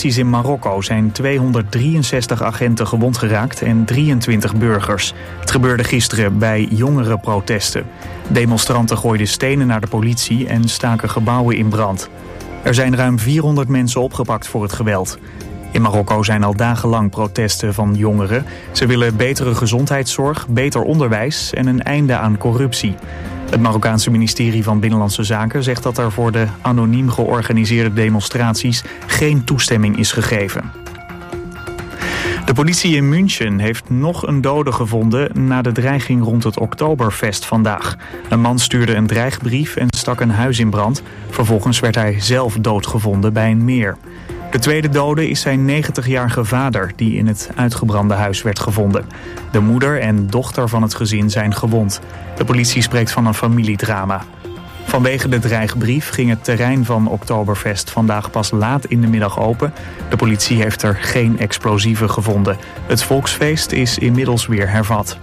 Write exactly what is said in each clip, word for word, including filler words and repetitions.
demonstraties in Marokko zijn tweehonderddrieënzestig agenten gewond geraakt en drieëntwintig burgers. Het gebeurde gisteren bij jongerenprotesten. Demonstranten gooiden stenen naar de politie en staken gebouwen in brand. Er zijn ruim vierhonderd mensen opgepakt voor het geweld. In Marokko zijn al dagenlang protesten van jongeren. Ze willen betere gezondheidszorg, beter onderwijs en een einde aan corruptie. Het Marokkaanse ministerie van Binnenlandse Zaken zegt dat er voor de anoniem georganiseerde demonstraties geen toestemming is gegeven. De politie in München heeft nog een dode gevonden na de dreiging rond het Oktoberfest vandaag. Een man stuurde een dreigbrief en stak een huis in brand. Vervolgens werd hij zelf doodgevonden bij een meer. De tweede dode is zijn negentigjarige vader die in het uitgebrande huis werd gevonden. De moeder en dochter van het gezin zijn gewond. De politie spreekt van een familiedrama. Vanwege de dreigbrief ging het terrein van Oktoberfest vandaag pas laat in de middag open. De politie heeft er geen explosieven gevonden. Het volksfeest is inmiddels weer hervat.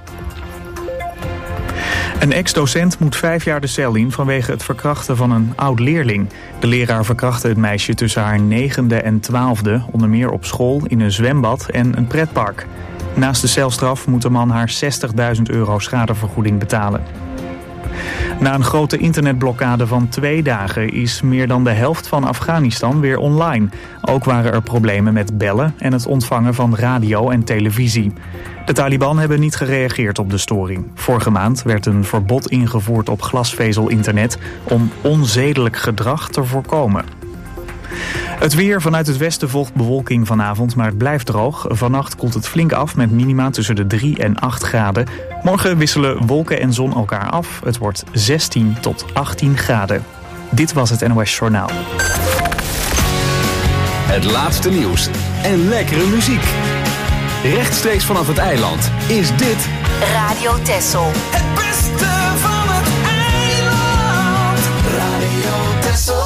Een ex-docent moet vijf jaar de cel in vanwege het verkrachten van een oud-leerling. De leraar verkrachtte het meisje tussen haar negende en twaalfde, onder meer op school, in een zwembad en een pretpark. Naast de celstraf moet de man haar zestigduizend euro schadevergoeding betalen. Na een grote internetblokkade van twee dagen is meer dan de helft van Afghanistan weer online. Ook waren er problemen met bellen en het ontvangen van radio en televisie. De Taliban hebben niet gereageerd op de storing. Vorige maand werd een verbod ingevoerd op glasvezel-internet om onzedelijk gedrag te voorkomen. Het weer vanuit het westen volgt bewolking vanavond, maar het blijft droog. Vannacht koelt het flink af met minima tussen de drie en acht graden. Morgen wisselen wolken en zon elkaar af. Het wordt zestien tot achttien graden. Dit was het N O S Journaal. Het laatste nieuws en lekkere muziek. Rechtstreeks vanaf het eiland is dit Radio Texel. Het beste van het eiland. Radio Texel.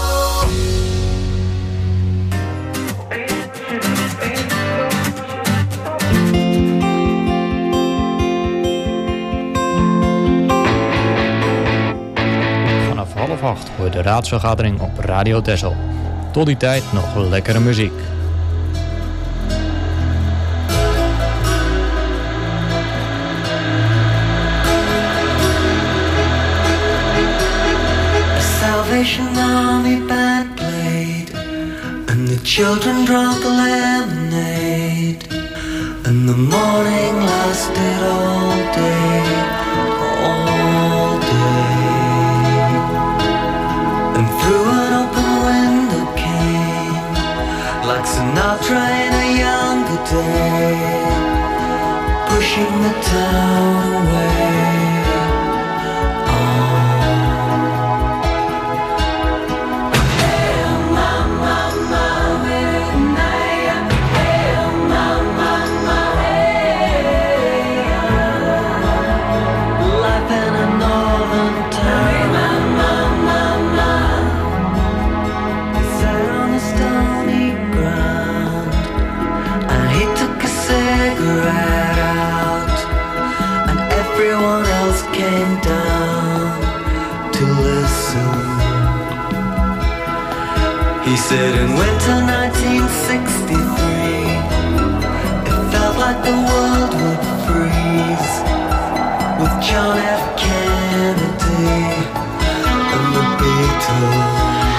Vanaf half acht hoor je de raadsvergadering op Radio Texel. Tot die tijd nog lekkere muziek. Salvation Army band played, and the children drank the lemonade, and the morning lasted all day, all day. And through an open window came, like Sinatra in a younger day, pushing the town away. Came down to listen. He said in winter nineteen sixty-three, it felt like the world would freeze, with John F. Kennedy and the Beatles.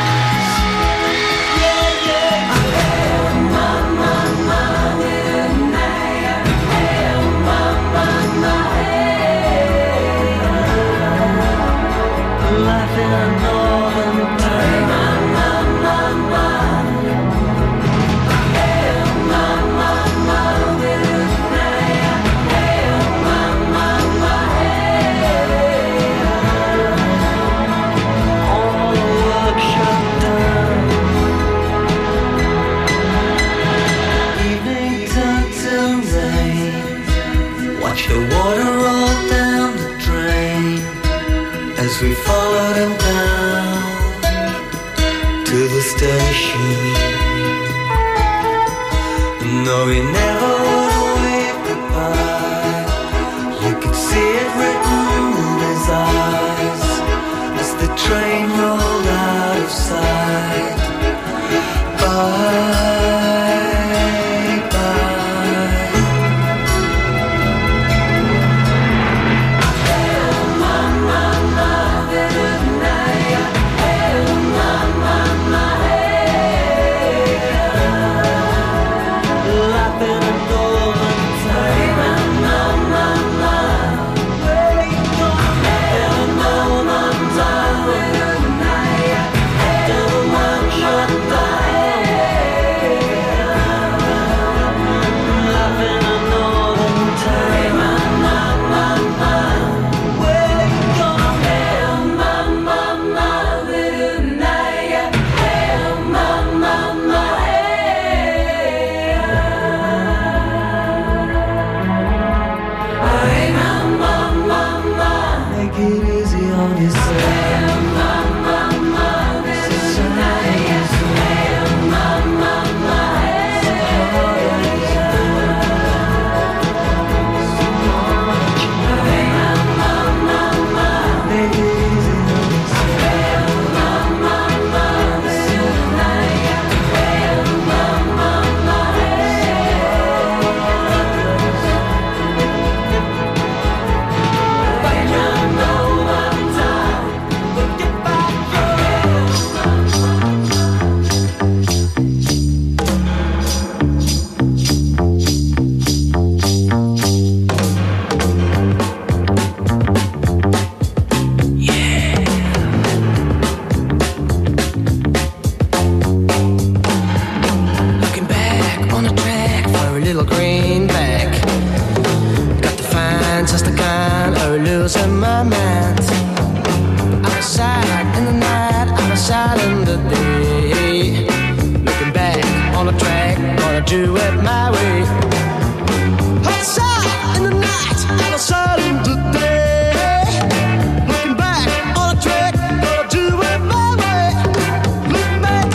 As we followed him down to the station, no, he never would wave goodbye. You could see it written in his eyes as the train rolled out of sight. Bye. gonna do it my way. Outside in the night, outside in the day. Looking back on a track, gonna do it my way. Look back.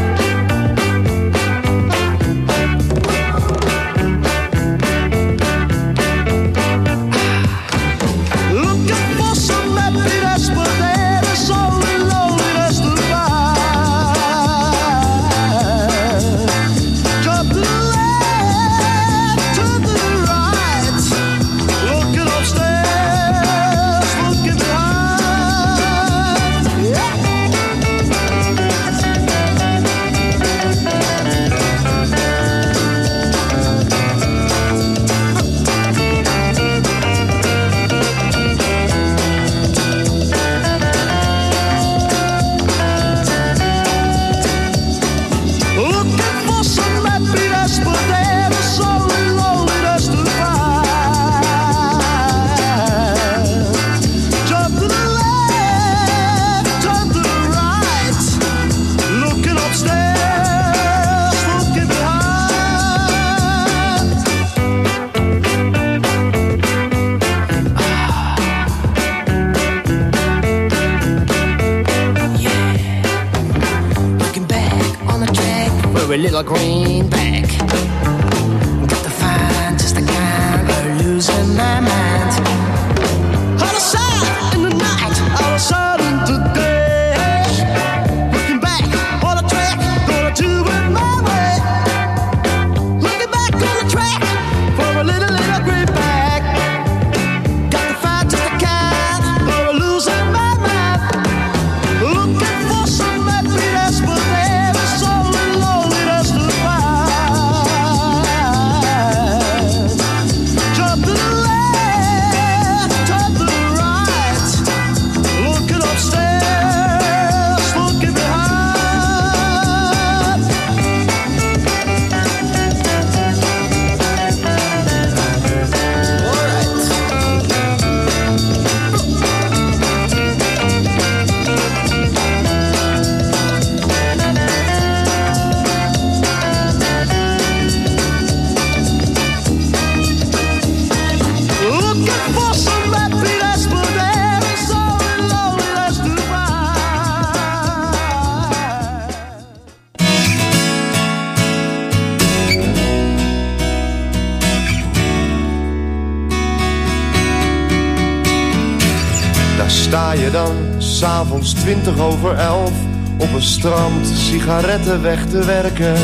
Looking for some happiness, but there is only loneliness to find. Jump to the left, to the right. Looking upstairs, looking behind. Yeah. Looking for some happiness, but there is only loneliness to find. Jump to the left, turn to the right. Looking upstairs, looking behind. Looking back on the track for a little greenback. Got to find just the kind of losing my mind. Outside in the night, outside in the day. Looking back on the track, gonna do it my way. Looking back on the track for a little, little greenback. Got to find just the kind of losing my mind. Looking for some happiness, but there is only loneliness to find. Jump to the left, turn to the right. Looking upstairs, looking behind. All right. Looking for some happiness, but there is only loneliness to find. Daar sta je dan, s'avonds twintig over elf, op een strand sigaretten weg te werken.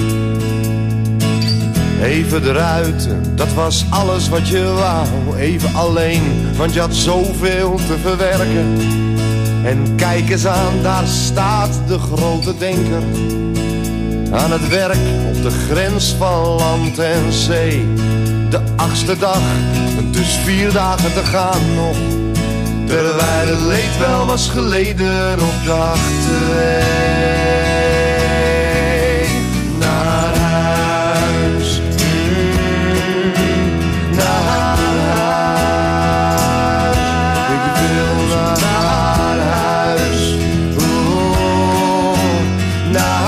Even eruit, dat was alles wat je wou. Even alleen, want je had zoveel te verwerken. En kijk eens aan, daar staat de grote denker. Aan het werk op de grens van land en zee. De achtste dag, dus vier dagen te gaan nog. Terwijl het leed wel was geleden op dag twee. Naar huis, mm, naar huis. Ik wil naar huis, oh, naar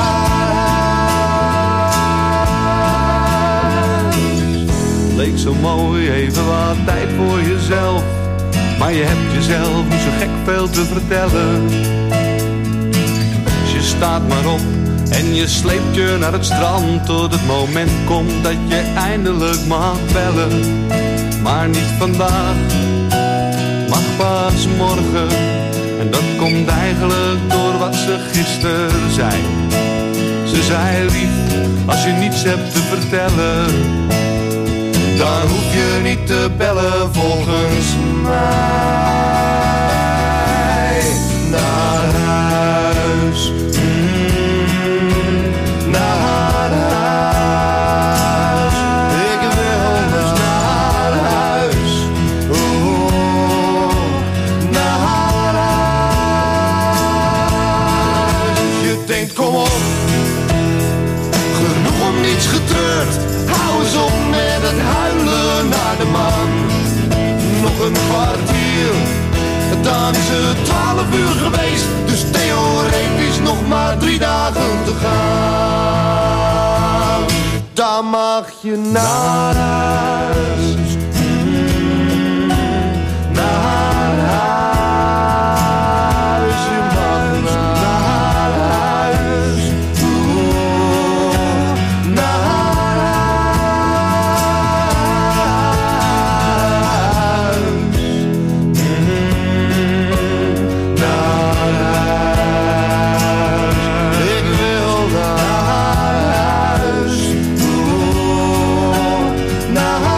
huis. Leek zo mooi, even wat tijd voor jezelf. Maar je hebt jezelf niet zo gek veel te vertellen. Dus je staat maar op en je sleept je naar het strand. Tot het moment komt dat je eindelijk mag bellen. Maar niet vandaag, mag pas morgen. En dat komt eigenlijk door wat ze gisteren zei. Ze zei lief, als je niets hebt te vertellen, dan hoef je niet te bellen volgens mij. Naar huis, mm, naar huis. Ik wil dus naar huis, oh, naar huis. Je denkt kom op, genoeg om niets getreurd. Hou eens op met het huilen naar de maan. Nog een kwartier, dan is het twaalf uur geweest. Dus theoretisch nog maar drie dagen te gaan. dan mag je naar huis. Naar huis, je mag naar huis. Oh, naar huis. Naar huis. Ik wil naar huis. Oh, naar huis.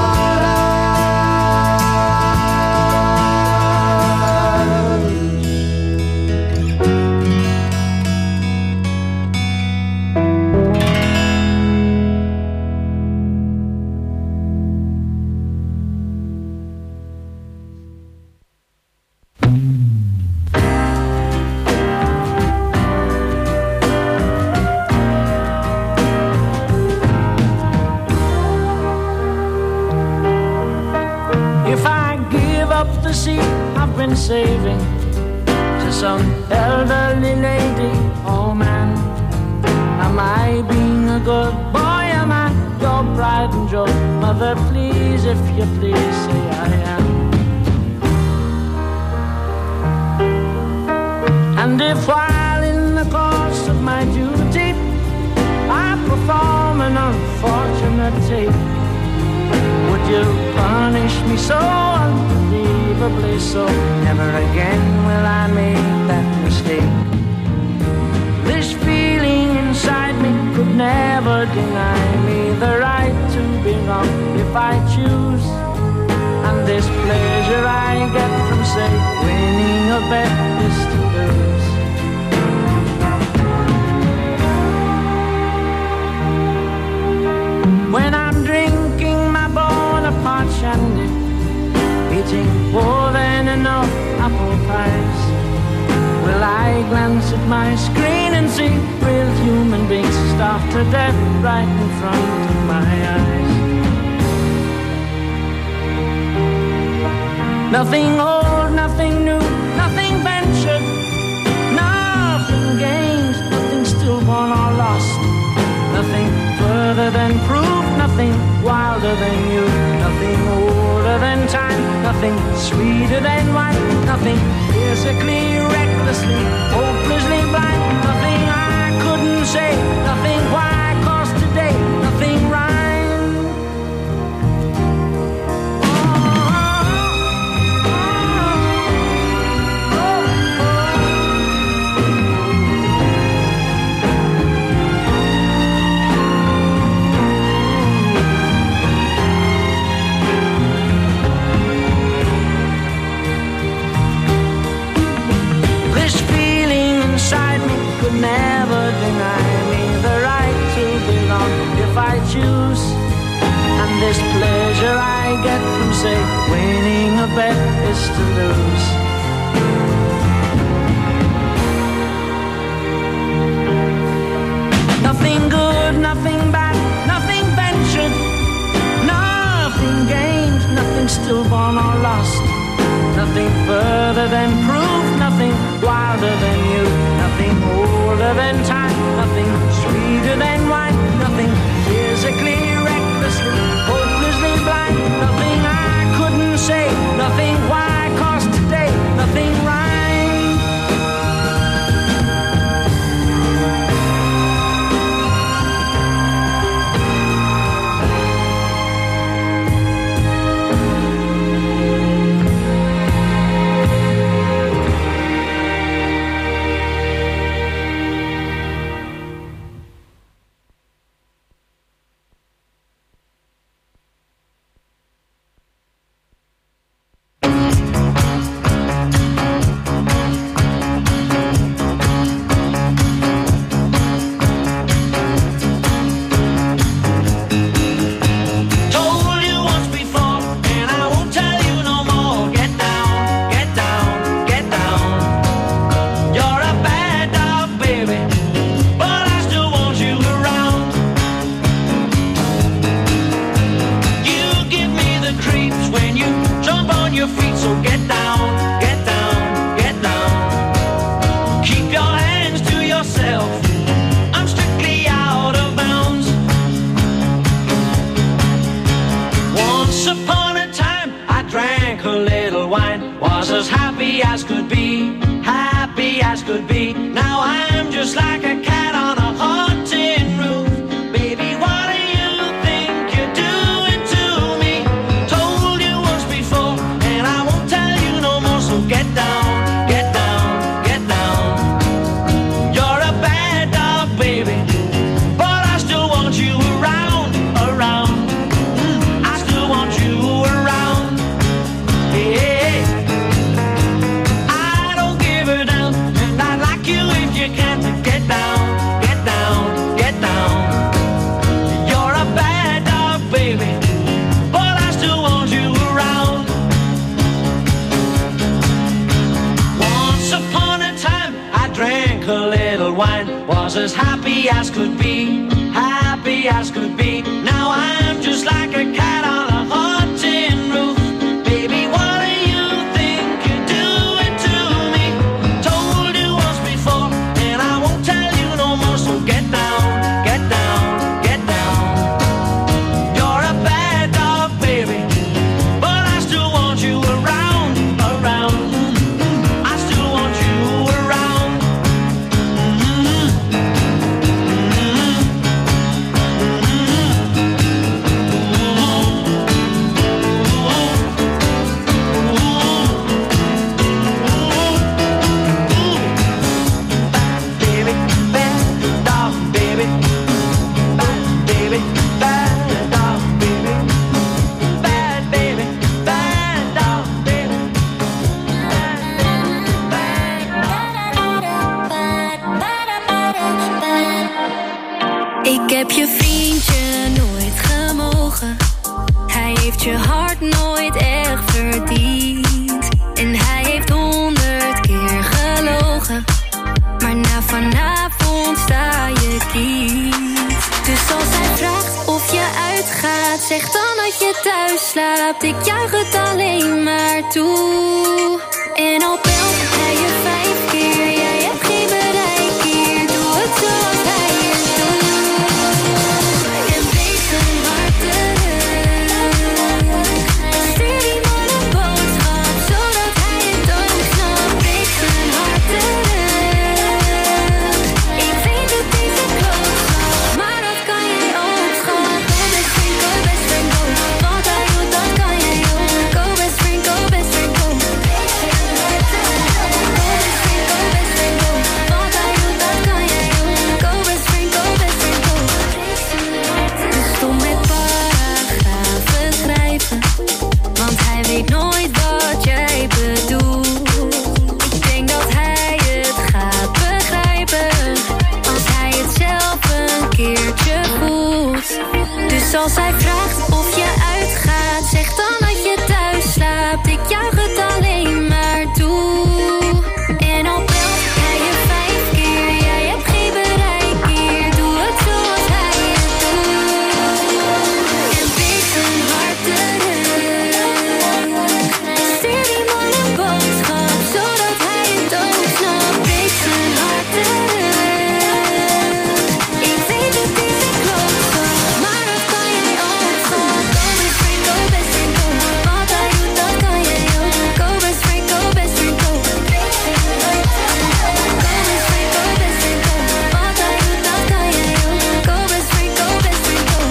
If I give up the seat I've been saving to some elderly lady or man, am I being a good boy? Am I your pride and joy? Mother, please, if you please, say I am. And if while in the course of my duty I perform an unfortunate tape, would you punish me so unbelievably so? Never again will I make that mistake. This feeling inside me could never deny me the right to be wrong if I choose. And this pleasure I get from, say, winning a bet is to lose. When I'm drinking my Bonaparte shandy, eating more than enough apple pies, will I glance at my screen and see real human beings starved to death right in front of my eyes? Nothing old, nothing new, nothing ventured, nothing gained, nothing stillborn or lost, nothing further than proof, nothing wilder than you, nothing older than time, nothing sweeter than wine, nothing physically, recklessly, hopelessly blind, nothing I couldn't say, nothing why, cause today, nothing rhyme. Never deny me the right to belong if I choose. And this pleasure I get from, say, winning a bet is to lose. Nothing good, nothing bad, nothing ventured, nothing gained, nothing stillborn or lost, nothing further than proof, nothing wilder than you, nothing older than time, nothing sweeter than wine, nothing physically, recklessly, hopelessly blind, nothing I couldn't say, nothing why, cause today, nothing rhyme. as happy as could be, happy as could be. Now I'm just like a cat on a hot tin roof. Baby, what do you think you're doing to me? Told you once before, and I won't tell you no more, so get down, get down, get down. You're a bad dog, baby, but I still want you around, around. Mm, I still want you around. Hey, I don't give a damn, and I'd like you if you can to get down, get down, get down. You're a bad dog, baby, but I still want you around. Once upon a time, I drank a little wine, was as happy as could be, happy as could be. Now I'm just like a cat on a hot tin roof. Baby, what do you think you're doing to me? Told you once before, and I won't tell you no more, so get down, get down, get down. You're a bad dog, baby, but I still want you around, around. Mm, I still want you around. Mm-hmm. Baby, bad dog, baby. Bad baby, bad dog, baby. Bad baby, bad dog, baby. Ik heb je vriendje nooit gemogen. Hij heeft je hart nooit echt verdiend. En hij heeft honderd keer gelogen. Maar na vanavond sta je kiet. Dus als hij vraagt of je uitgaat, zeg dan dat je thuis slaapt. Ik juich het alleen maar toe. En al belt hij je vijf keer, jij hebt geen bereik hier. Doe het zoals hij het doet. En wees een hart terug. Stuur die man een boodschap, zodat hij het ook snapt. Wees een hart terug. Ik weet het is een klootzak, maar dat kan jij ook, schat. Go best friend, go best friend, go. Wat hij doet, dat kan jij ook. Go best friend, go best friend, go. Go best friend, go best friend, go. Wat hij doet, dat kan jij ook. Go best friend, go best friend, go. Dus stom met paragrafen schrijven, want hij weet nooit wat jij bedoelt. Ik denk dat hij het gaat begrijpen, als hij het zelf een keertje voelt. Dus als hij vraagt of je uitgaat, zeg dan dat je thuis slaapt. Ik juich het alleen maar toe. En al belt hij je vijf keer, jij hebt geen bereik hier. Doe het zoals hij het doet. En wees een hart terug. Stuur die man een boodschap, zodat hij het ook snapt. Wees een hart terug. Ik weet het is een klootzak, maar dat kan jij ook, schat. Go best friend, go best friend, go. Wat hij doet, dat kan jij ook. Go best friend, go best friend, go. Go best friend, go best friend, go. Wat hij doet, dat kan jij ook. Go best friend, go best friend, go.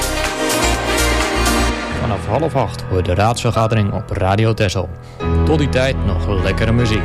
Vanaf half acht hoor je de raadsvergadering op Radio Texel. Tot die tijd nog lekkere muziek.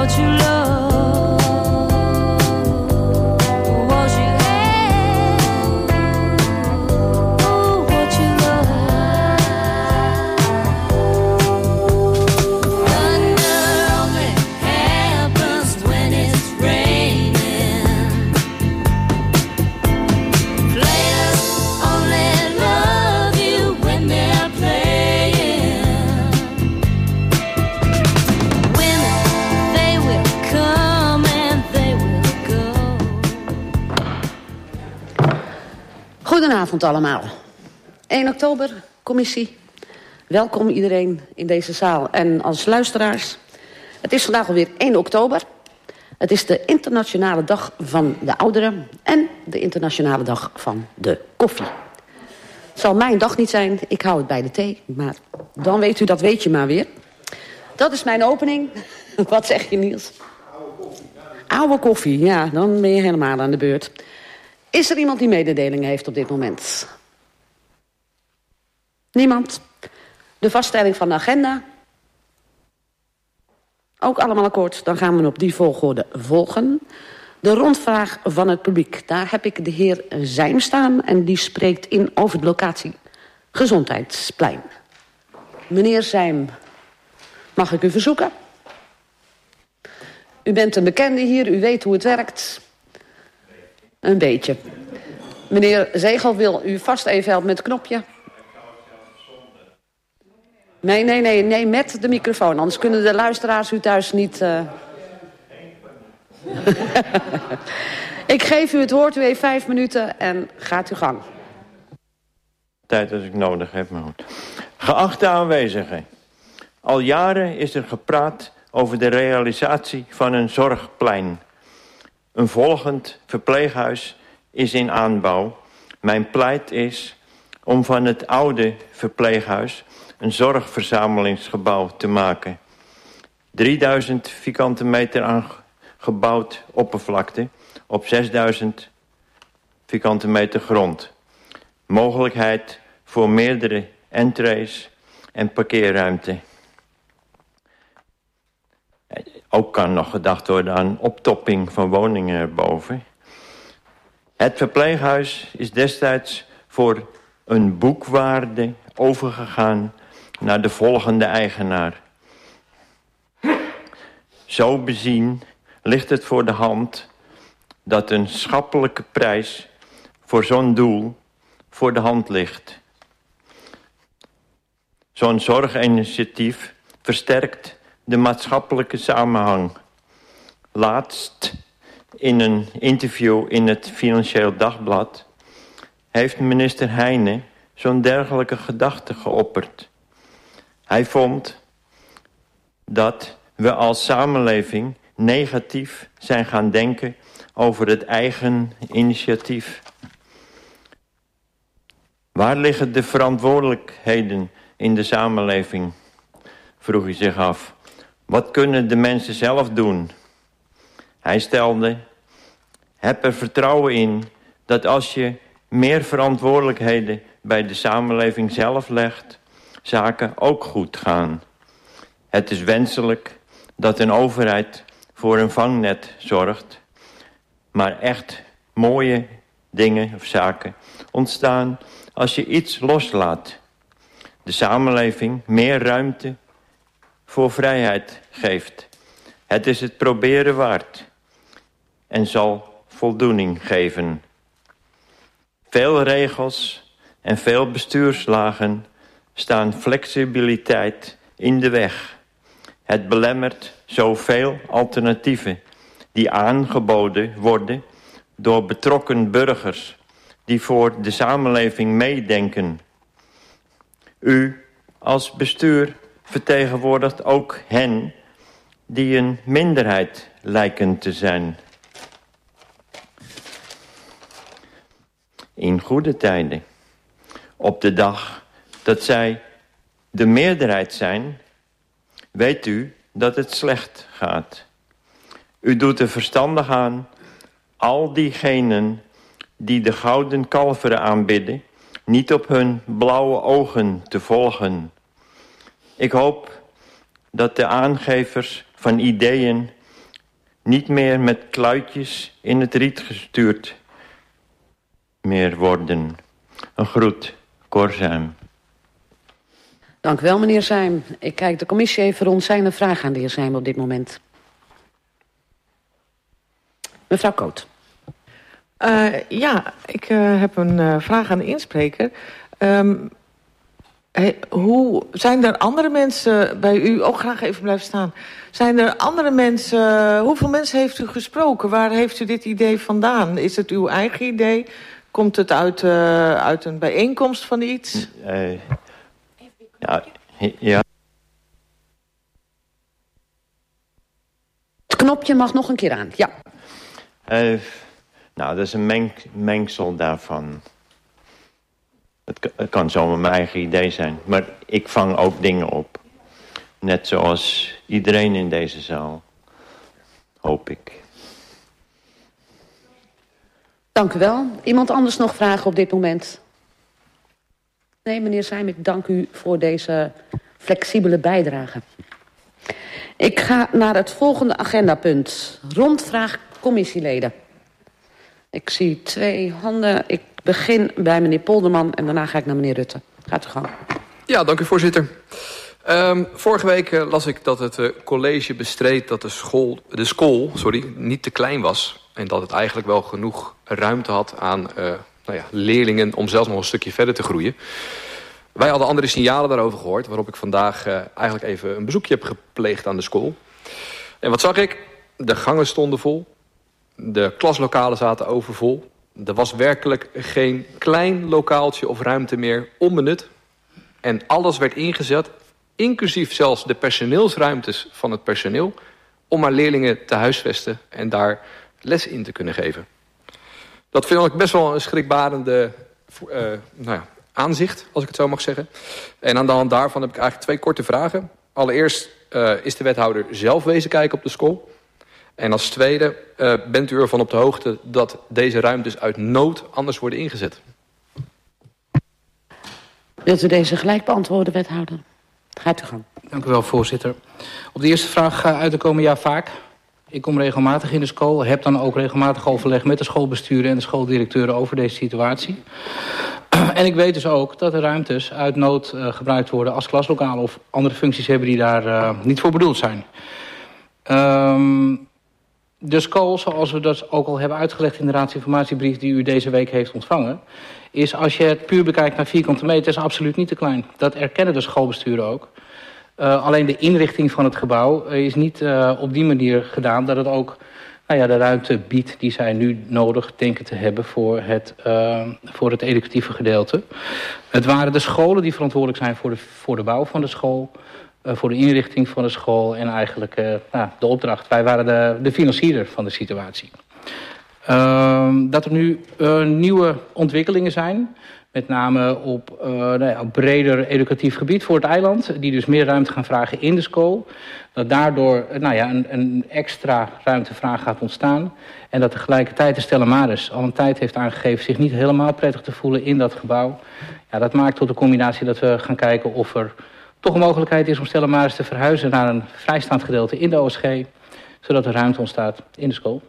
what you love, what you have, oh, what you love. Thunder only happens when it's raining. Players only love you when they're playing. Women, they will come and they will go. Goedenavond allemaal. één oktober, commissie. Welkom iedereen in deze zaal en als luisteraars. Het is vandaag alweer één oktober. Het is de internationale dag van de ouderen en de internationale dag van de koffie. Het zal mijn dag niet zijn, ik hou het bij de thee. Maar dan weet u, dat weet je maar weer. Dat is mijn opening. Wat zeg je, Niels? Oude koffie, ja, dan ben je helemaal aan de beurt. Is er iemand die mededelingen heeft op dit moment? Niemand? De vaststelling van de agenda? Ook allemaal akkoord, dan gaan we op die volgorde volgen. De rondvraag van het publiek. Daar heb ik de heer Zijm staan en die spreekt in over de locatie Gezondheidsplein. Meneer Zijm, mag ik u verzoeken? U bent een bekende hier, u weet hoe het werkt. Een beetje. Meneer Zegel wil u vast even helpen met het knopje. Nee, nee, nee, nee, met de microfoon. Anders kunnen de luisteraars u thuis niet... Uh... Ik geef u het woord, u heeft vijf minuten en gaat uw gang. Tijd als ik nodig heb, maar goed. Geachte aanwezigen. Al jaren is er gepraat over de realisatie van een zorgplein. Een volgend verpleeghuis is in aanbouw. Mijn pleit is om van het oude verpleeghuis een zorgverzamelingsgebouw te maken. drieduizend vierkante meter aan gebouwd oppervlakte op zesduizend vierkante meter grond. Mogelijkheid voor meerdere entrees en parkeerruimte. Ook kan nog gedacht worden aan optopping van woningen erboven. Het verpleeghuis is destijds voor een boekwaarde overgegaan naar de volgende eigenaar. Zo bezien ligt het voor de hand dat een schappelijke prijs voor zo'n doel voor de hand ligt. Zo'n zorginitiatief versterkt de maatschappelijke samenhang. Laatst in een interview in het Financieel Dagblad heeft minister Heijnen zo'n dergelijke gedachte geopperd. Hij vond dat we als samenleving negatief zijn gaan denken over het eigen initiatief. Waar liggen de verantwoordelijkheden in de samenleving? Vroeg hij zich af. Wat kunnen de mensen zelf doen? Hij stelde, heb er vertrouwen in dat als je meer verantwoordelijkheden bij de samenleving zelf legt, zaken ook goed gaan. Het is wenselijk dat een overheid voor een vangnet zorgt, maar echt mooie dingen of zaken ontstaan als je iets loslaat. De samenleving meer ruimte voor vrijheid geeft. Het is het proberen waard en zal voldoening geven. Veel regels en veel bestuurslagen staan flexibiliteit in de weg. Het belemmert zoveel alternatieven die aangeboden worden door betrokken burgers die voor de samenleving meedenken. U als bestuur vertegenwoordigt ook hen die een minderheid lijken te zijn. In goede tijden, op de dag dat zij de meerderheid zijn, weet u dat het slecht gaat. U doet er verstandig aan al diegenen die de gouden kalveren aanbidden, niet op hun blauwe ogen te volgen. Ik hoop dat de aangevers van ideeën niet meer met kluitjes in het riet gestuurd meer worden. Een groet, Cor Zuim. Dank u wel, meneer Zuim. Ik kijk de commissie even rond. Zijn er vragen aan de heer Zuim op dit moment? Mevrouw Koot. Uh, ja, ik uh, heb een uh, vraag aan de inspreker. Um, hey, hoe, zijn er andere mensen bij u... ook graag even blijven staan. Zijn er andere mensen... Uh, hoeveel mensen heeft u gesproken? Waar heeft u dit idee vandaan? Is het uw eigen idee? Komt het uit, uh, uit een bijeenkomst van iets? Uh, ja, ja. Het knopje mag nog een keer aan, ja. Uh, nou, dat is een meng, mengsel daarvan. Het, het kan zomaar mijn eigen idee zijn. Maar ik vang ook dingen op. Net zoals iedereen in deze zaal. Hoop ik. Dank u wel. Iemand anders nog vragen op dit moment? Nee, meneer Zijm, ik dank u voor deze flexibele bijdrage. Ik ga naar het volgende agendapunt. Rondvraag commissieleden. Ik zie twee handen. Ik begin bij meneer Polderman en daarna ga ik naar meneer Rutte. Gaat u gang. Ja, dank u voorzitter. Um, vorige week uh, las ik dat het uh, college bestreed dat de school, de school sorry, niet te klein was. En dat het eigenlijk wel genoeg ruimte had aan uh, nou ja, leerlingen om zelfs nog een stukje verder te groeien. Wij hadden andere signalen daarover gehoord, waarop ik vandaag uh, eigenlijk even een bezoekje heb gepleegd aan de school. En wat zag ik? De gangen stonden vol. De klaslokalen zaten overvol. Er was werkelijk geen klein lokaaltje of ruimte meer onbenut. En alles werd ingezet, inclusief zelfs de personeelsruimtes van het personeel, om maar leerlingen te huisvesten en daar les in te kunnen geven. Dat vind ik best wel een schrikbarende uh, nou ja, aanzicht, als ik het zo mag zeggen. En aan de hand daarvan heb ik eigenlijk twee korte vragen. Allereerst, uh, is de wethouder zelf wezen kijken op de school? En als tweede, uh, bent u ervan op de hoogte dat deze ruimtes uit nood anders worden ingezet? Wilt u deze gelijk beantwoorden, wethouder? Gaat u gang. Dank u wel, voorzitter. Op de eerste vraag uh, uit de komende jaar vaak. Ik kom regelmatig in de school. Heb dan ook regelmatig overleg met de schoolbesturen en de schooldirecteuren over deze situatie. En ik weet dus ook dat de ruimtes uit nood uh, gebruikt worden als klaslokaal of andere functies hebben die daar uh, niet voor bedoeld zijn. Um, de school, zoals we dat ook al hebben uitgelegd in de raadsinformatiebrief die u deze week heeft ontvangen, is als je het puur bekijkt naar vierkante meter, is absoluut niet te klein. Dat erkennen de schoolbesturen ook. Uh, alleen de inrichting van het gebouw uh, is niet uh, op die manier gedaan dat het ook nou ja, de ruimte biedt die zij nu nodig denken te hebben voor het, uh, voor het educatieve gedeelte. Het waren de scholen die verantwoordelijk zijn voor de, voor de bouw van de school, uh, voor de inrichting van de school en eigenlijk uh, nou, de opdracht. Wij waren de, de financier van de situatie. Uh, dat er nu uh, nieuwe ontwikkelingen zijn, met name op uh, nou ja, op breder educatief gebied voor het eiland, die dus meer ruimte gaan vragen in de school. Dat daardoor nou ja, een, een extra ruimtevraag gaat ontstaan. En dat tegelijkertijd de Stella Maris al een tijd heeft aangegeven zich niet helemaal prettig te voelen in dat gebouw. Ja, dat maakt tot de combinatie dat we gaan kijken of er toch een mogelijkheid is om Stella Maris te verhuizen naar een vrijstaand gedeelte in de O S G, zodat er ruimte ontstaat in de school.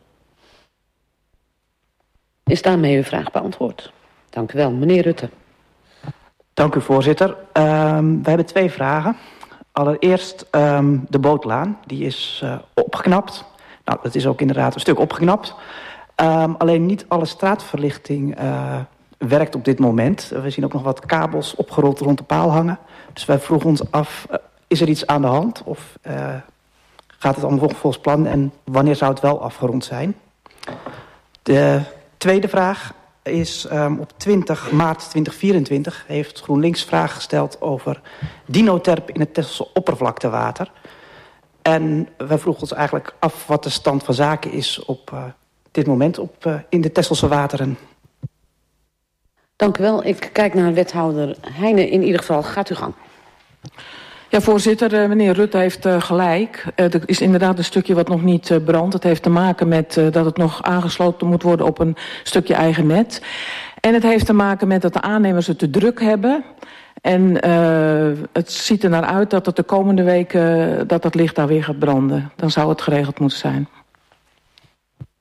Is daarmee uw vraag beantwoord? Dank u wel. Meneer Rutte. Dank u, voorzitter. Um, we hebben twee vragen. Allereerst um, de bootlaan. Die is uh, opgeknapt. Nou, dat is ook inderdaad een stuk opgeknapt. Um, alleen niet alle straatverlichting uh, werkt op dit moment. We zien ook nog wat kabels opgerold rond de paal hangen. Dus wij vroegen ons af, uh, is er iets aan de hand? Of uh, gaat het allemaal volgens plan? En wanneer zou het wel afgerond zijn? De tweede vraag is um, op twintig maart tweeduizend vierentwintig heeft GroenLinks vraag gesteld over dinoterp in het Tesselse oppervlaktewater. En wij vroegen ons eigenlijk af wat de stand van zaken is op uh, dit moment op, uh, in de Tesselse wateren. Dank u wel. Ik kijk naar wethouder Heijnen. In ieder geval, gaat u gang. Ja, voorzitter, uh, meneer Rutte heeft uh, gelijk. Uh, er is inderdaad een stukje wat nog niet uh, brandt. Het heeft te maken met uh, dat het nog aangesloten moet worden op een stukje eigen net. En het heeft te maken met dat de aannemers het te druk hebben. En uh, het ziet er naar uit dat het de komende weken uh, dat dat licht daar weer gaat branden. Dan zou het geregeld moeten zijn.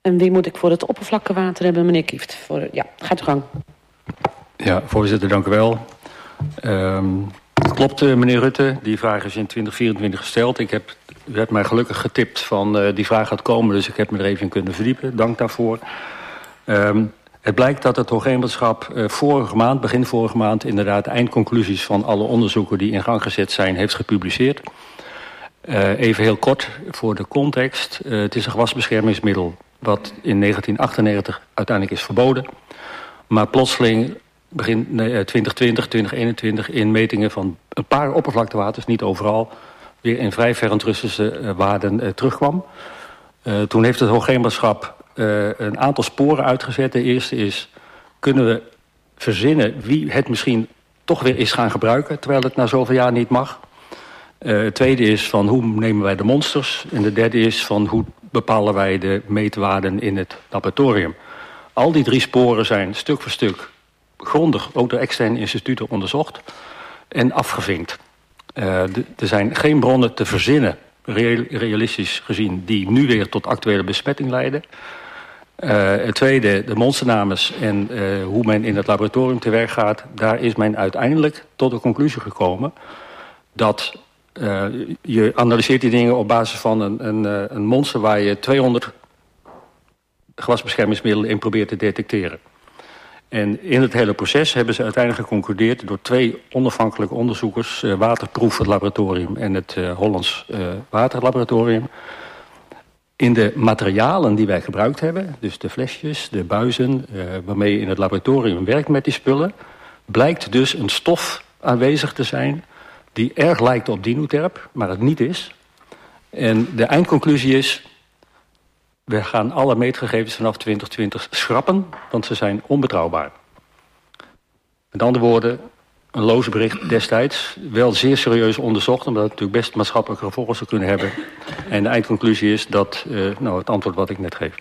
En wie moet ik voor het oppervlaktewater hebben? Meneer Kieft. Voor, ja, gaat uw gang. Ja, voorzitter, dank u wel. Um, het klopt, uh, meneer Rutte. Die vraag is in twintig vierentwintig gesteld. Ik heb, u hebt mij gelukkig getipt van uh, die vraag gaat komen, dus ik heb me er even in kunnen verdiepen. Dank daarvoor. Um, het blijkt dat het Hoogheemraadschap uh, vorige maand, begin vorige maand, inderdaad eindconclusies van alle onderzoeken die in gang gezet zijn, heeft gepubliceerd. Uh, even heel kort voor de context. Uh, het is een gewasbeschermingsmiddel wat in negentien achtennegentig uiteindelijk is verboden. Maar plotseling begin twintig twintig, twintig eenentwintig in metingen van een paar oppervlaktewaters, niet overal, weer in vrij verontrustende uh, waarden uh, terugkwam. Uh, toen heeft het Hoogheemraadschap uh, een aantal sporen uitgezet. De eerste is, kunnen we verzinnen wie het misschien toch weer is gaan gebruiken, terwijl het na zoveel jaar niet mag. Uh, het tweede is van hoe nemen wij de monsters. En de derde is van hoe bepalen wij de meetwaarden in het laboratorium. Al die drie sporen zijn stuk voor stuk grondig, ook door externe instituten onderzocht en afgevinkt. Uh, de, er zijn geen bronnen te verzinnen, real, realistisch gezien, die nu weer tot actuele besmetting leiden. Uh, het tweede, de monsternames en uh, hoe men in het laboratorium te werk gaat, daar is men uiteindelijk tot de conclusie gekomen dat uh, je analyseert die dingen op basis van een, een, een monster waar je tweehonderd gewasbeschermingsmiddelen in probeert te detecteren. En in het hele proces hebben ze uiteindelijk geconcludeerd door twee onafhankelijke onderzoekers, uh, Waterproef het laboratorium en het uh, Hollands uh, Waterlaboratorium. In de materialen die wij gebruikt hebben, dus de flesjes, de buizen, uh, waarmee je in het laboratorium werkt met die spullen, blijkt dus een stof aanwezig te zijn die erg lijkt op dinoterp, maar het niet is. En de eindconclusie is, we gaan alle meetgegevens vanaf twintig twintig schrappen, want ze zijn onbetrouwbaar. Met andere woorden, een loze bericht destijds, wel zeer serieus onderzocht, omdat het natuurlijk best maatschappelijke gevolgen zou kunnen hebben. En de eindconclusie is dat, uh, nou, het antwoord wat ik net geef.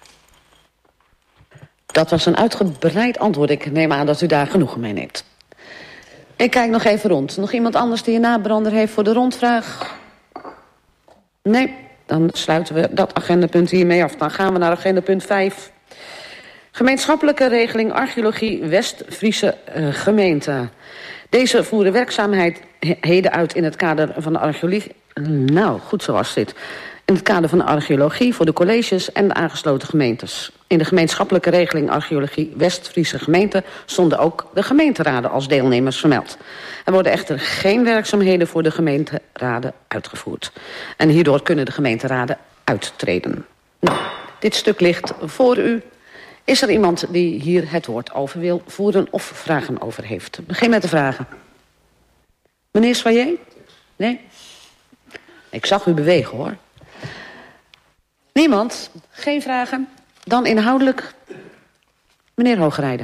Dat was een uitgebreid antwoord. Ik neem aan dat u daar genoegen mee neemt. Ik kijk nog even rond. Nog iemand anders die een nabrander heeft voor de rondvraag? Nee, dan sluiten we dat agendapunt hiermee af. Dan gaan we naar agendapunt vijf. Gemeenschappelijke regeling archeologie West-Friese uh, gemeente. Deze voeren werkzaamheden uit in het kader van de archeologie. Nou, goed zo was dit. In het kader van de archeologie voor de colleges en de aangesloten gemeentes. In de gemeenschappelijke regeling archeologie West-Friese gemeente stonden ook de gemeenteraden als deelnemers vermeld. Er worden echter geen werkzaamheden voor de gemeenteraden uitgevoerd. En hierdoor kunnen de gemeenteraden uittreden. Nou, dit stuk ligt voor u. Is er iemand die hier het woord over wil voeren of vragen over heeft? Begin met de vragen. Meneer Soyer? Nee? Ik zag u bewegen, hoor. Niemand? Geen vragen? Dan inhoudelijk. Meneer Hoogrijden.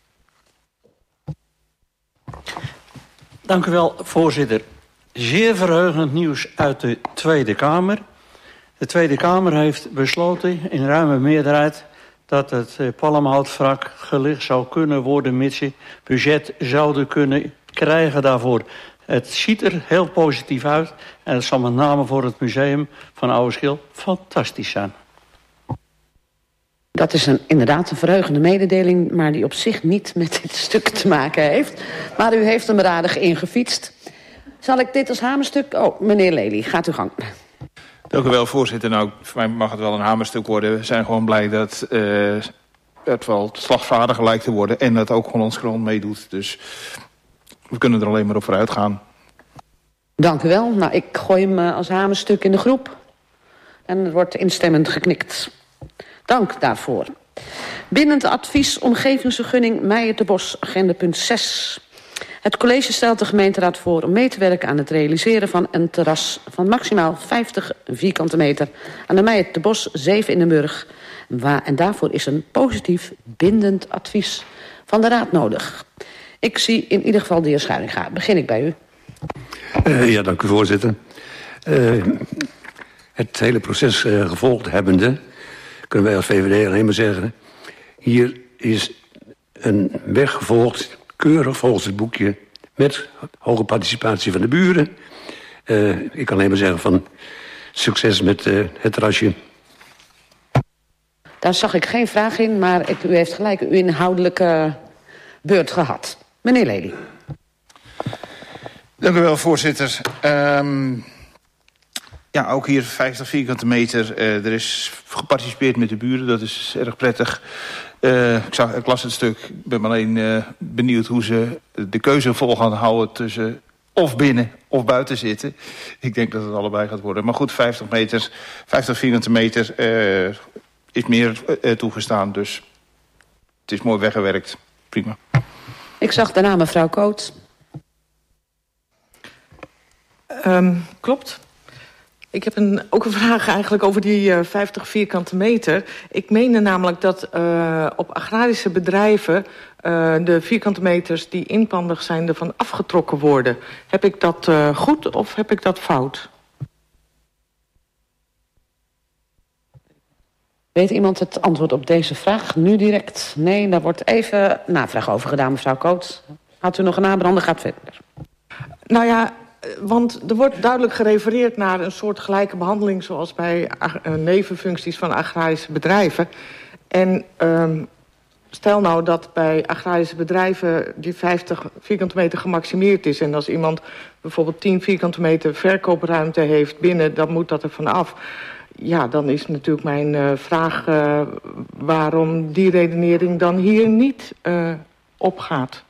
Dank u wel, voorzitter. Zeer verheugend nieuws uit de Tweede Kamer. De Tweede Kamer heeft besloten in ruime meerderheid dat het uh, palmhoutwrak gelicht zou kunnen worden mits ze budget zouden kunnen krijgen daarvoor. Het ziet er heel positief uit en het zal met name voor het museum van Oudeschil fantastisch zijn. Dat is een, inderdaad een verheugende mededeling, maar die op zich niet met dit stuk te maken heeft. Maar u heeft hem er aardig ingefietst. Zal ik dit als hamerstuk... Oh, meneer Lely, gaat uw gang. Dank u wel, voorzitter. Nou, voor mij mag het wel een hamerstuk worden. We zijn gewoon blij dat uh, het wel slagvaardiger lijkt te worden en dat ook Hollands Krant meedoet. Dus we kunnen er alleen maar op vooruit gaan. Dank u wel. Nou, ik gooi hem uh, als hamerstuk in de groep. En er wordt instemmend geknikt. Dank daarvoor. Bindend advies omgevingsvergunning Meijer de Bos, agenda punt zes. Het college stelt de gemeenteraad voor om mee te werken aan het realiseren van een terras van maximaal vijftig vierkante meter aan de Meijer de Bos zeven in de Burg. Waar, en daarvoor is een positief bindend advies van de raad nodig. Ik zie in ieder geval de heer Schuilinga. Begin ik bij u. Uh, ja, dank u, voorzitter. Uh, het hele proces uh, gevolgd hebbende, kunnen wij als V V D alleen maar zeggen, hier is een weg gevolgd, keurig volgens het boekje, met hoge participatie van de buren. Uh, ik kan alleen maar zeggen van succes met uh, het terrasje. Daar zag ik geen vraag in, maar ik, u heeft gelijk uw inhoudelijke beurt gehad. Meneer Lely. Dank u wel, voorzitter. Um, ja, ook hier vijftig vierkante meter. Uh, er is geparticipeerd met de buren, dat is erg prettig. Uh, ik, zag, ik las het stuk, ik ben alleen uh, benieuwd hoe ze de keuze vol gaan houden tussen of binnen of buiten zitten. Ik denk dat het allebei gaat worden. Maar goed, vijftig meter, vijftig vierkante meter uh, is meer uh, toegestaan. Dus het is mooi weggewerkt. Prima. Ik zag daarna mevrouw Koot. Um, klopt. Ik heb een, ook een vraag eigenlijk over die uh, vijftig vierkante meter. Ik meende namelijk dat uh, op agrarische bedrijven uh, de vierkante meters die inpandig zijn ervan afgetrokken worden. Heb ik dat uh, goed of heb ik dat fout? Weet iemand het antwoord op deze vraag? Nu direct? Nee, daar wordt even navraag over gedaan, mevrouw Koot. Had u nog een nabrander, gaat verder. Nou ja, want er wordt duidelijk gerefereerd naar een soort gelijke behandeling zoals bij uh, nevenfuncties van agrarische bedrijven. En um, stel nou dat bij agrarische bedrijven die vijftig vierkante meter gemaximeerd is. En als iemand bijvoorbeeld tien vierkante meter verkoopruimte heeft binnen, dan moet dat er vanaf. Ja, dan is natuurlijk mijn uh, vraag uh, waarom die redenering dan hier niet uh, opgaat.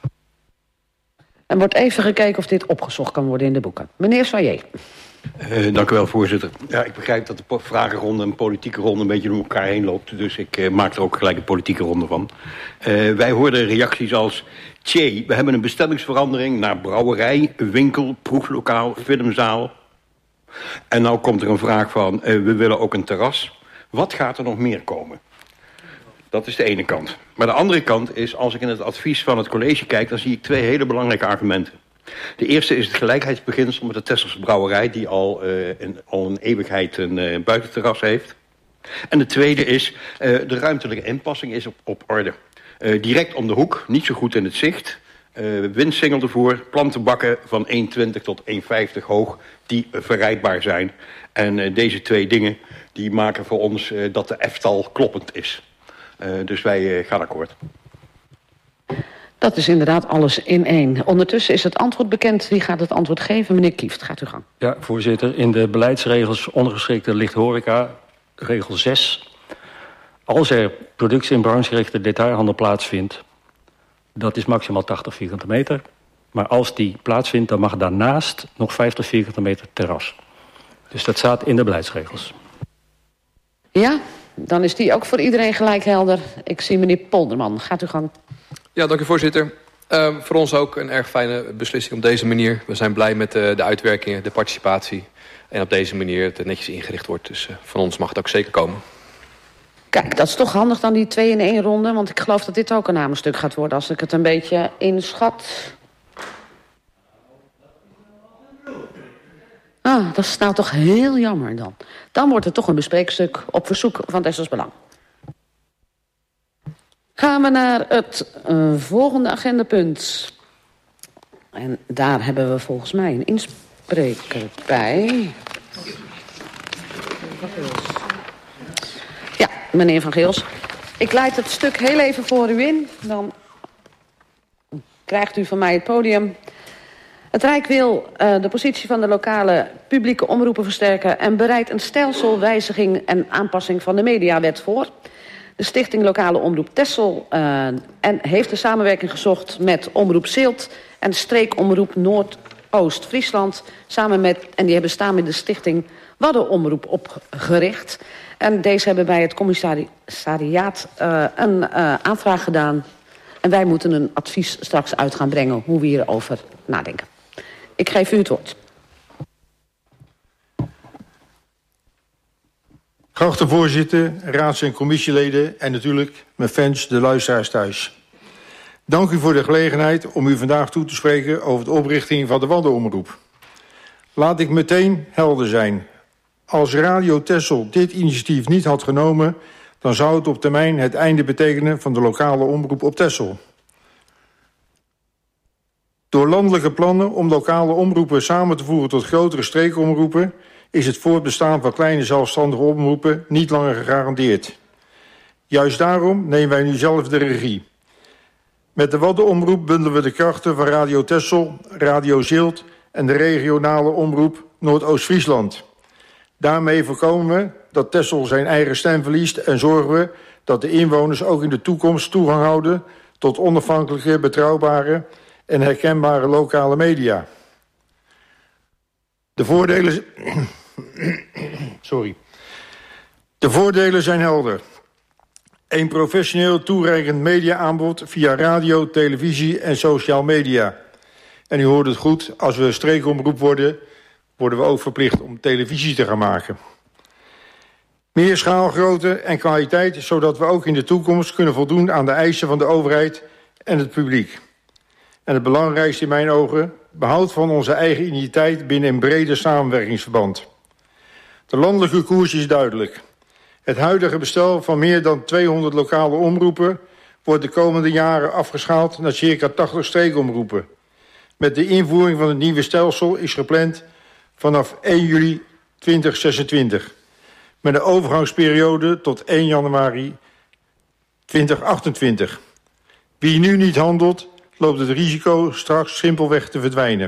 Er wordt even gekeken of dit opgezocht kan worden in de boeken. Meneer Soyer. Uh, dank u wel, voorzitter. Ja, ik begrijp dat de vragenronde en politieke ronde een beetje door elkaar heen loopt. Dus ik uh, maak er ook gelijk een politieke ronde van. Uh, wij hoorden reacties als: tjee, we hebben een bestemmingsverandering naar brouwerij, winkel, proeflokaal, filmzaal. En nou komt er een vraag van, uh, we willen ook een terras. Wat gaat er nog meer komen? Dat is de ene kant. Maar de andere kant is, als ik in het advies van het college kijk, dan zie ik twee hele belangrijke argumenten. De eerste is het gelijkheidsbeginsel met de Tesselse brouwerij, die al, uh, in, al een eeuwigheid een uh, buitenterras heeft. En de tweede is, uh, de ruimtelijke inpassing is op, op orde. Uh, direct om de hoek, niet zo goed in het zicht. Uh, windsingel ervoor, plantenbakken van één twintig tot één vijftig hoog, die uh, verrijdbaar zijn. En uh, deze twee dingen die maken voor ons uh, dat de F-tal kloppend is. Uh, dus wij uh, gaan akkoord. Dat is inderdaad alles in één. Ondertussen is het antwoord bekend. Wie gaat het antwoord geven? Meneer Kieft, gaat u gang. Ja, voorzitter. In de beleidsregels ondergeschikte lichthoreca, regel zes. Als er productie- en branchegerichte detailhandel plaatsvindt, dat is maximaal tachtig vierkante meter. Maar als die plaatsvindt, dan mag daarnaast nog vijftig vierkante meter terras. Dus dat staat in de beleidsregels. Ja, dan is die ook voor iedereen gelijk helder. Ik zie meneer Polderman. Gaat u gang. Ja, dank u voorzitter. Uh, voor ons ook een erg fijne beslissing op deze manier. We zijn blij met uh, de uitwerkingen, de participatie. En op deze manier het netjes ingericht wordt. Dus uh, van ons mag het ook zeker komen. Kijk, dat is toch handig dan die twee in één ronde. Want ik geloof dat dit ook een hamerstuk gaat worden als ik het een beetje inschat. Ah, dat is nou toch heel jammer dan. Dan wordt het toch een bespreekstuk op verzoek van Tessels Belang. Gaan we naar het uh, volgende agendapunt. En daar hebben we volgens mij een inspreker bij. Ja, meneer Van Geels. Ik leid het stuk heel even voor u in. Dan krijgt u van mij het podium. Het Rijk wil uh, de positie van de lokale publieke omroepen versterken en bereidt een stelselwijziging en aanpassing van de mediawet voor. De Stichting Lokale Omroep Texel uh, en heeft de samenwerking gezocht met Omroep Zilt en de streekomroep Noordoost-Friesland. Samen met, en die hebben samen met de Stichting Waddenomroep opgericht. En deze hebben bij het commissariaat uh, een uh, aanvraag gedaan. En wij moeten een advies straks uit gaan brengen hoe we hierover nadenken. Ik geef u het woord. Geachte voorzitter, raads- en commissieleden en natuurlijk mijn fans, de luisteraars thuis. Dank u voor de gelegenheid om u vandaag toe te spreken over de oprichting van de Waddenomroep. Laat ik meteen helder zijn. Als Radio Texel dit initiatief niet had genomen, dan zou het op termijn het einde betekenen van de lokale omroep op Texel. Door landelijke plannen om lokale omroepen samen te voeren tot grotere streekomroepen is het voortbestaan van kleine zelfstandige omroepen niet langer gegarandeerd. Juist daarom nemen wij nu zelf de regie. Met de Waddenomroep bundelen we de krachten van Radio Texel, Radio Zilt en de regionale omroep Noordoost-Friesland. Daarmee voorkomen we dat Texel zijn eigen stem verliest en zorgen we dat de inwoners ook in de toekomst toegang houden tot onafhankelijke, betrouwbare en herkenbare lokale media. De voordelen... Sorry. De voordelen zijn helder. Een professioneel toereikend mediaaanbod via radio, televisie en sociaal media. En u hoort het goed, als we streekomroep worden, worden we ook verplicht om televisie te gaan maken. Meer schaalgrootte en kwaliteit, zodat we ook in de toekomst kunnen voldoen aan de eisen van de overheid en het publiek. En het belangrijkste in mijn ogen, behoud van onze eigen identiteit binnen een breder samenwerkingsverband. De landelijke koers is duidelijk. Het huidige bestel van meer dan tweehonderd lokale omroepen wordt de komende jaren afgeschaald naar circa tachtig streekomroepen. Met de invoering van het nieuwe stelsel is gepland vanaf één juli tweeduizend zesentwintig. Met een overgangsperiode tot één januari tweeduizend achtentwintig. Wie nu niet handelt, loopt het risico straks simpelweg te verdwijnen.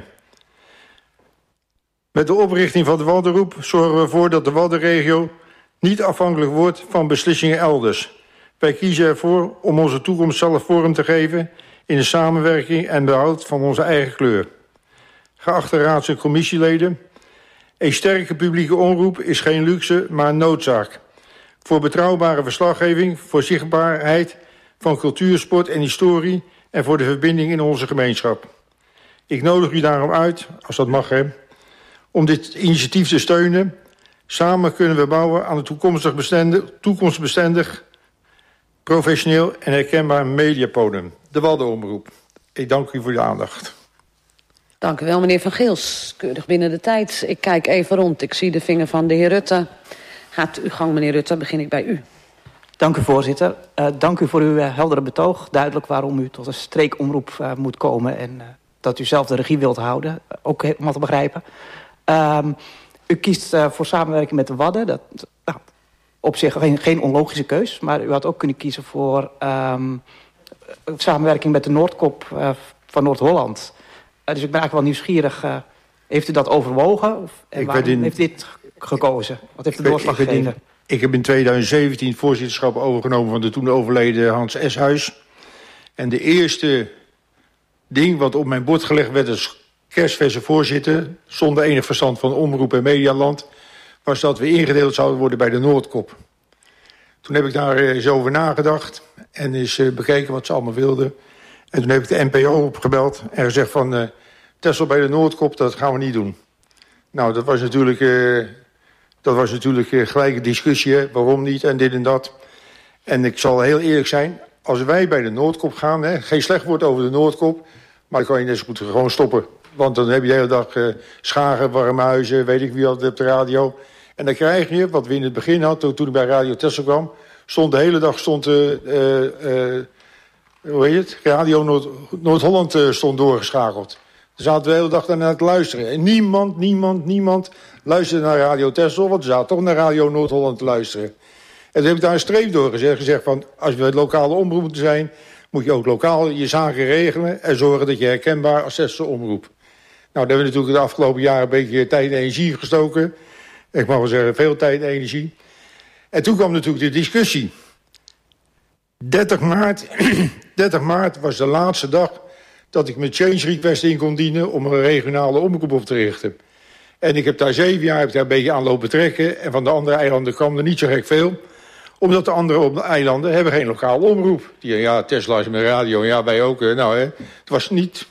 Met de oprichting van de Waddengroep zorgen we ervoor dat de Waddenregio niet afhankelijk wordt van beslissingen elders. Wij kiezen ervoor om onze toekomst zelf vorm te geven in de samenwerking en behoud van onze eigen kleur. Geachte raads- en commissieleden, een sterke publieke omroep is geen luxe, maar een noodzaak. Voor betrouwbare verslaggeving, voor zichtbaarheid van cultuur, sport en historie en voor de verbinding in onze gemeenschap. Ik nodig u daarom uit, als dat mag, hè, om dit initiatief te steunen. Samen kunnen we bouwen aan een toekomstig bestendig, toekomstbestendig, professioneel en herkenbaar mediapodium. De Waddenomroep. Ik dank u voor de aandacht. Dank u wel, meneer Van Geels. Keurig binnen de tijd. Ik kijk even rond. Ik zie de vinger van de heer Rutte. Gaat uw gang, meneer Rutte. Begin ik bij u. Dank u, voorzitter. Uh, dank u voor uw uh, heldere betoog. Duidelijk waarom u tot een streekomroep uh, moet komen en uh, dat u zelf de regie wilt houden. Uh, ook helemaal te begrijpen. Um, u kiest uh, voor samenwerking met de Wadden. Dat, nou, op zich geen, geen onlogische keus. Maar u had ook kunnen kiezen voor um, samenwerking met de Noordkop uh, van Noord-Holland. Uh, dus ik ben eigenlijk wel nieuwsgierig. Uh, heeft u dat overwogen? Of, en ik waarom in... heeft dit gekozen? Wat heeft de doorslag ik, ik gegeven? In, ik heb in tweeduizend zeventien het voorzitterschap overgenomen van de toen overleden Hans Eshuis. En de eerste ding wat op mijn bord gelegd werd als kerstverse voorzitter, zonder enig verstand van omroep en medialand, was dat we ingedeeld zouden worden bij de Noordkop. Toen heb ik daar eens over nagedacht en eens bekeken wat ze allemaal wilden. En toen heb ik de N P O opgebeld en gezegd van uh, Texel bij de Noordkop, dat gaan we niet doen. Nou, dat was natuurlijk, uh, dat was natuurlijk uh, gelijk een discussie, hè? Waarom niet en dit en dat. En ik zal heel eerlijk zijn, als wij bij de Noordkop gaan, hè, geen slecht woord over de Noordkop, maar dan kan je net zo goed gewoon stoppen. Want dan heb je de hele dag uh, Schagen, Warmhuizen, weet ik wie had op de radio. En dan krijg je, wat we in het begin hadden, toen ik bij Radio Texel kwam, stond de hele dag stond, uh, uh, hoe heet het? Radio Noord, Noord-Holland uh, stond doorgeschakeld. Dan zaten we de hele dag daarnaar te luisteren. En niemand, niemand, niemand luisterde naar Radio Texel, want ze zaten toch naar Radio Noord-Holland te luisteren. En toen heb ik daar een streep door gezegd, gezegd van, als we lokale omroep moeten zijn, moet je ook lokaal je zaken regelen en zorgen dat je herkenbaar als zesde omroep. Nou, daar hebben we natuurlijk de afgelopen jaren een beetje tijd en energie gestoken. Ik mag wel zeggen, veel tijd en energie. En toen kwam natuurlijk de discussie. dertig maart was de laatste dag dat ik mijn change request in kon dienen om een regionale omroep op te richten. En ik heb daar zeven jaar heb daar een beetje aan lopen trekken. En van de andere eilanden kwam er niet zo gek veel. Omdat de andere eilanden hebben geen lokale omroep. Die, ja, Tesla is met radio, ja, wij ook. Nou, hè, het was niet...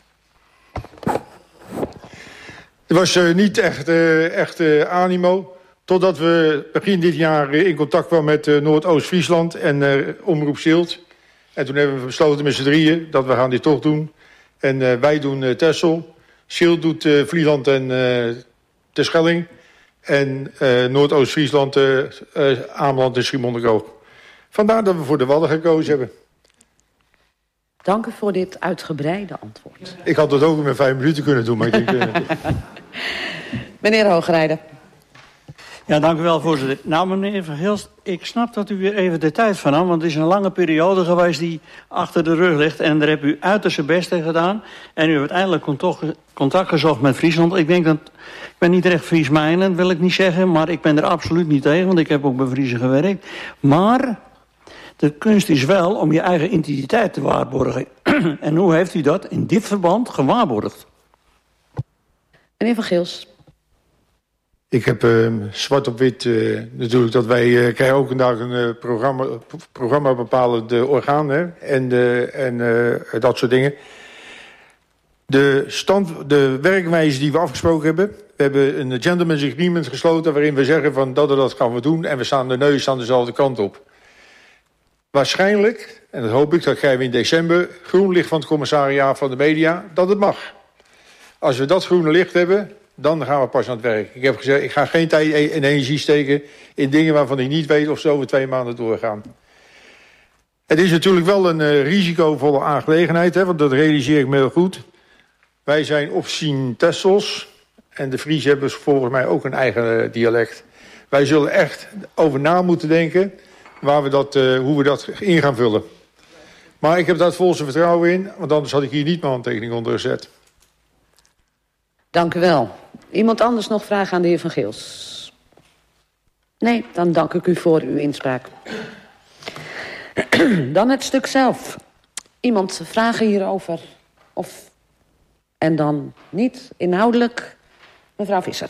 Het was uh, niet echt, uh, echt uh, animo. Totdat we begin dit jaar uh, in contact kwamen met uh, Noordoost-Friesland en uh, Omroep Zilt. En toen hebben we besloten met z'n drieën dat we gaan dit toch doen. En uh, wij doen uh, Texel. Zilt doet uh, Vlieland en uh, Terschelling. En uh, Noordoost-Friesland, uh, uh, Ameland en Schiermonnikoog. Vandaar dat we voor de Wadden gekozen hebben. Dank u voor dit uitgebreide antwoord. Ik had dat ook in mijn vijf minuten kunnen doen, maar ik denk... Uh... Meneer Hoogrijder. Ja, dank u wel, voorzitter. Nou, meneer Van Gilst, ik snap dat u weer even de tijd van nam, want het is een lange periode geweest die achter de rug ligt. En daar hebt u uiterst zijn best in gedaan. En u heeft uiteindelijk contact, contact gezocht met Friesland. Ik denk dat, ik ben niet recht Fries-mijnend, wil ik niet zeggen, maar ik ben er absoluut niet tegen, want ik heb ook bij Friesen gewerkt. Maar de kunst is wel om je eigen identiteit te waarborgen. En hoe heeft u dat in dit verband gewaarborgd? Meneer Van Gils. Ik heb uh, zwart op wit uh, natuurlijk dat wij uh, krijgen ook vandaag een uh, programma, programma bepalend orgaan hè, en, uh, en uh, dat soort dingen. De, stand, de werkwijze die we afgesproken hebben, we hebben een gentleman's agreement gesloten waarin we zeggen van dat en dat gaan we doen en we staan de neus aan dezelfde kant op. Waarschijnlijk, en dat hoop ik, dat krijgen we in december groen licht van het commissariaat van de media dat het mag. Als we dat groene licht hebben, dan gaan we pas aan het werk. Ik heb gezegd, ik ga geen tijd en energie steken in dingen waarvan ik niet weet of ze over twee maanden doorgaan. Het is natuurlijk wel een uh, risicovolle aangelegenheid, hè, want dat realiseer ik me heel goed. Wij zijn op Sien Tessels en de Friese hebben volgens mij ook een eigen uh, dialect. Wij zullen echt over na moeten denken waar we dat, uh, hoe we dat in gaan vullen. Maar ik heb daar het volste vertrouwen in, want anders had ik hier niet mijn handtekening onder gezet. Dank u wel. Iemand anders nog vragen aan de heer Van Gils? Nee, dan dank ik u voor uw inspraak. Dan het stuk zelf. Iemand vragen hierover? Of... En dan niet inhoudelijk? Mevrouw Visser.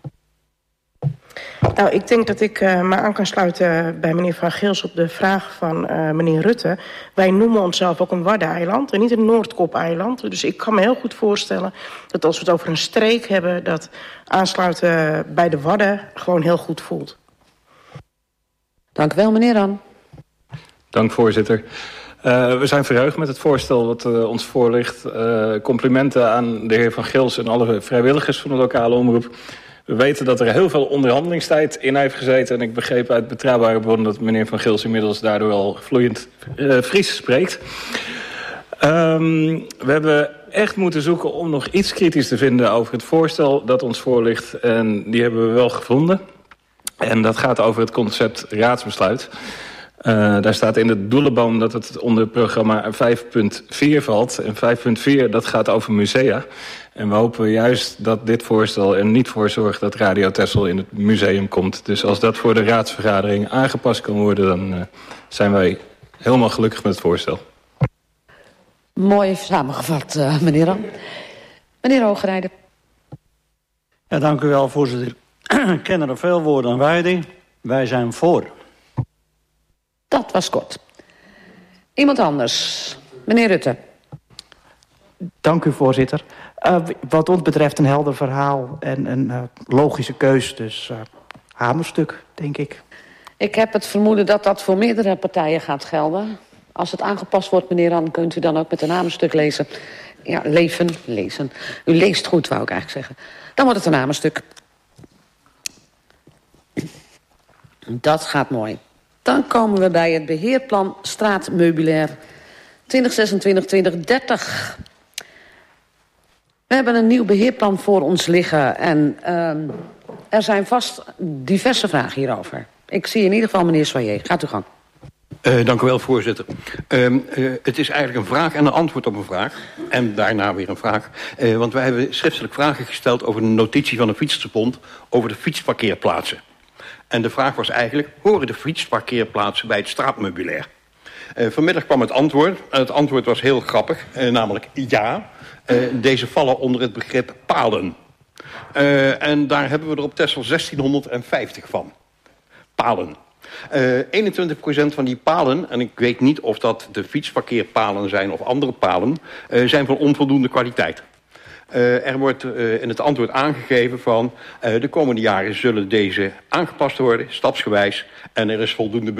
Nou, ik denk dat ik uh, me aan kan sluiten bij meneer Van Gils op de vraag van uh, meneer Rutte. Wij noemen onszelf ook een Waddeneiland en niet een Noordkop-eiland. Dus ik kan me heel goed voorstellen dat als we het over een streek hebben, dat aansluiten bij de Wadden gewoon heel goed voelt. Dank u wel, meneer Dan. Dank, voorzitter. Uh, we zijn verheugd met het voorstel wat uh, ons voorligt. Uh, complimenten aan de heer Van Gils en alle vrijwilligers van de lokale omroep. We weten dat er heel veel onderhandelingstijd in heeft gezeten. En ik begreep uit betrouwbare bronnen dat meneer Van Gils inmiddels daardoor al vloeiend uh, Fries spreekt. Um, we hebben echt moeten zoeken om nog iets kritisch te vinden over het voorstel dat ons voorligt. En die hebben we wel gevonden. En dat gaat over het concept raadsbesluit. Uh, daar staat in de doelenboom dat het onder programma vijf punt vier valt. En vijf punt vier dat gaat over musea. En we hopen juist dat dit voorstel er niet voor zorgt dat Radio Texel in het museum komt. Dus als dat voor de raadsvergadering aangepast kan worden, dan uh, zijn wij helemaal gelukkig met het voorstel. Mooi samengevat, uh, meneer Dan. Meneer Hoogrijden. Ja, dank u wel, voorzitter. Ik ken er veel woorden aan wijding. Wij zijn voor. Dat was kort. Iemand anders. Meneer Rutte. Dank u, voorzitter. Uh, wat ons betreft een helder verhaal en een uh, logische keus. Dus uh, hamerstuk, denk ik. Ik heb het vermoeden dat dat voor meerdere partijen gaat gelden. Als het aangepast wordt, meneer Dan, kunt u dan ook met een hamerstuk lezen. Ja, leven, lezen. U leest goed, wou ik eigenlijk zeggen. Dan wordt het een hamerstuk. Dat gaat mooi. Dan komen we bij het beheerplan straatmeubilair twintig zesentwintig tot twintig dertig. We hebben een nieuw beheerplan voor ons liggen en uh, er zijn vast diverse vragen hierover. Ik zie in ieder geval meneer Soyer. Gaat u gang. Uh, dank u wel, voorzitter. Uh, uh, het is eigenlijk een vraag en een antwoord op een vraag. En daarna weer een vraag. Uh, want wij hebben schriftelijk vragen gesteld over een notitie van de Fietsersbond over de fietsparkeerplaatsen. En de vraag was eigenlijk, horen de fietsparkeerplaatsen bij het straatmeubilair? Uh, vanmiddag kwam het antwoord. Het antwoord was heel grappig, uh, namelijk ja. Uh, deze vallen onder het begrip palen. Uh, en daar hebben we er op Texel zestienhonderdvijftig van. Palen. Uh, eenentwintig procent van die palen, en ik weet niet of dat de fietsparkeerpalen zijn of andere palen, uh, zijn van onvoldoende kwaliteit. Uh, er wordt uh, in het antwoord aangegeven van uh, de komende jaren zullen deze aangepast worden, stapsgewijs, en er is voldoende